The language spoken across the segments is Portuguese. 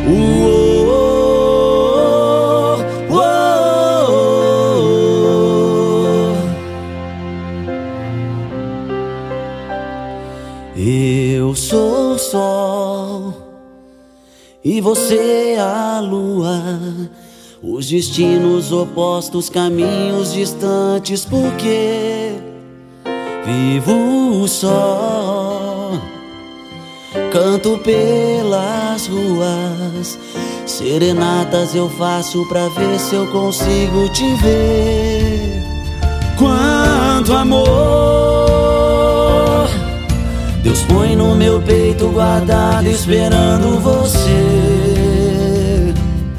Eu sou o sol e você a lua, os destinos opostos, caminhos distantes, porque vivo só, canto pelas ruas, serenatas eu faço pra ver se eu consigo te ver. Quanto amor Deus põe no meu peito guardado, esperando você.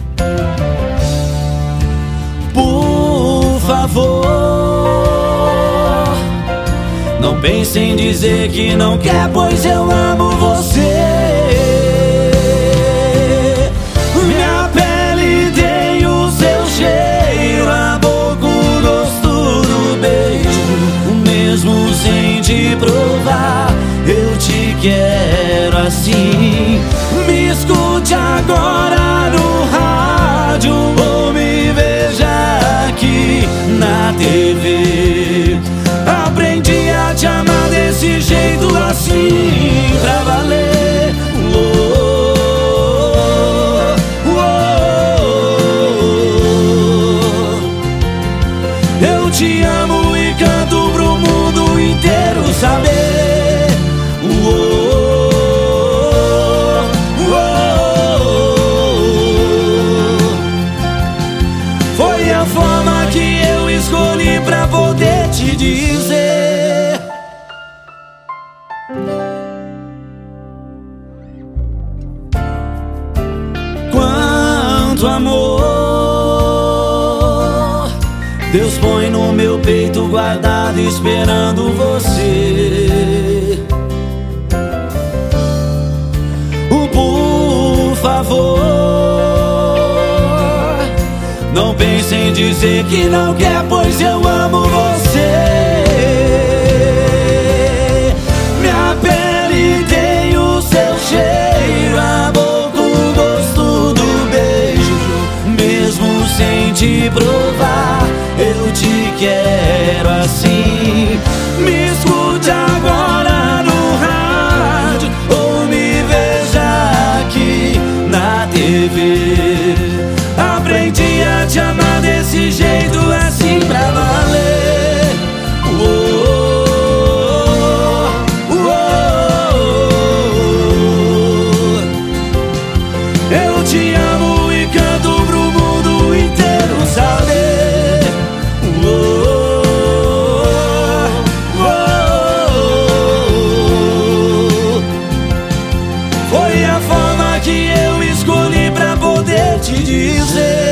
Por favor, não pense em dizer que não quer, pois eu amo você. Minha pele tem o seu cheiro, a boca, o gosto do beijo, mesmo sem te provar. Eu te quero assim. Me escute agora no rádio ou me veja aqui na TV. Aprendi a te amar desse jeito assim, pra valer. Eu te amo e canto pro mundo inteiro saber. Foi a forma que eu escolhi pra poder te dizer. Quanto amor Deus põe no meu peito guardado, esperando você. Por favor, não pense em dizer que não quer, pois eu amo você. Minha pele tem o seu cheiro, a boca, o gosto do beijo, mesmo sem te provar. Eu te quero assim. Me escute agora no rádio ou me veja aqui na TV. Aprendi a te amar desse jeito assim, pra valer. Eu te amo e canto pro mundo inteiro saber. Foi a forma que eu escolhi pra poder te dizer.